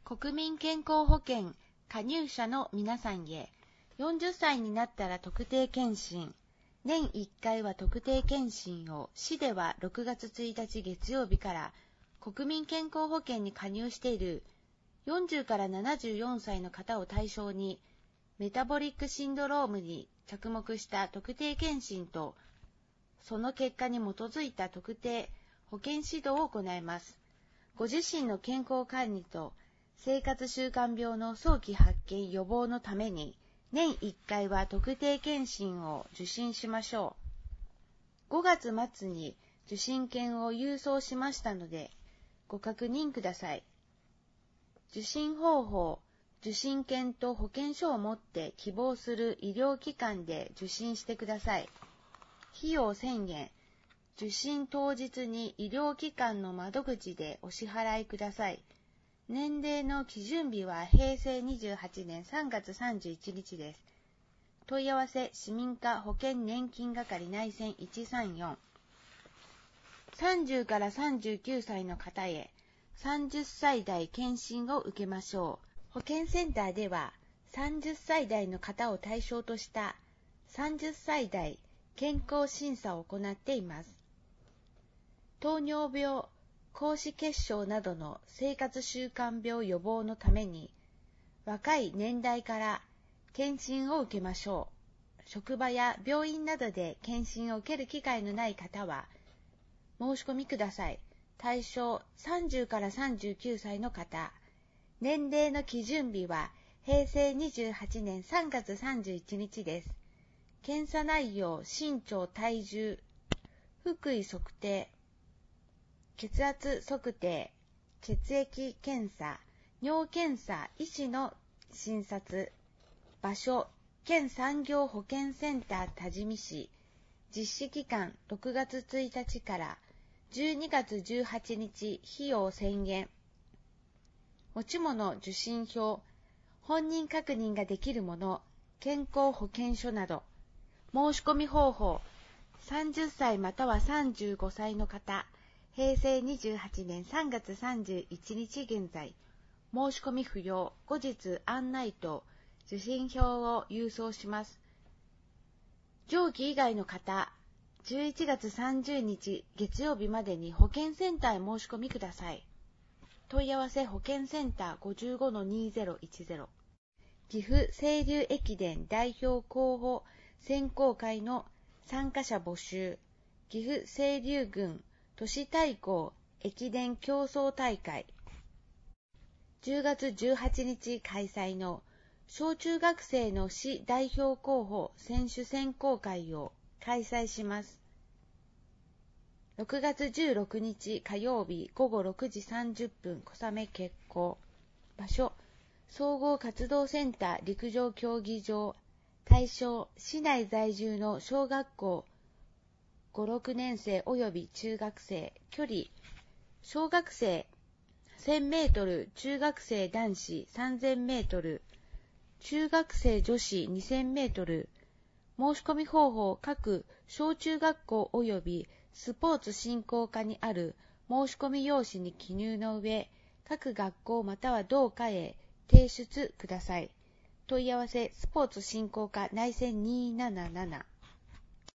国民健康保険加入者の皆さんへ、40歳になったら特定健診、年1回は特定健診を、市では6月1日月曜日から国民健康保険に加入している40から74歳の方を対象に、メタボリックシンドロームに着目した特定健診と、その結果に基づいた特定保険指導を行います。ご自身の健康管理と生活習慣病の早期発見予防のために、年1回は特定健診を受診しましょう。5月末に受診券を郵送しましたので、ご確認ください。受診方法、受診券と保険証を持って希望する医療機関で受診してください。費用1000円。受診当日に医療機関の窓口でお支払いください。年齢の基準日は平成28年3月31日です。問い合わせ市民課保険年金係内線134。30から39歳の方へ30歳代検診を受けましょう。保健センターでは30歳代の方を対象とした30歳代健康審査を行っています。糖尿病、高脂血症などの生活習慣病予防のために、若い年代から検診を受けましょう。職場や病院などで検診を受ける機会のない方は、申し込みください。対象30から39歳の方。年齢の基準日は平成28年3月31日です。検査内容、身長、体重、腹囲測定、血圧測定、血液検査、尿検査、医師の診察、場所、県産業保健センター多治見市、実施期間6月1日から12月18日、費用1000円。持ち物受診票、本人確認ができるもの、健康保険証など。申し込み方法、30歳または35歳の方、平成28年3月31日現在、申し込み不要、後日案内と受診票を郵送します。上記以外の方、11月30日月曜日までに保健センターへ申し込みください。問い合わせ保健センター 55-2010。岐阜清流駅伝代表候補選考会の参加者募集。岐阜清流郡都市対抗駅伝競争大会。10月18日開催の小中学生の市代表候補選手選考会を開催します。6月16日火曜日午後6時30分小雨決行。場所、総合活動センター陸上競技場。対象、市内在住の小学校5、6年生及び中学生。距離、小学生1000メートル、中学生男子3000メートル、中学生女子2000メートル。申し込み方法、各小中学校及びスポーツ振興課にある申し込み用紙に記入の上、各学校または同課へ提出ください。問い合わせスポーツ振興課内線277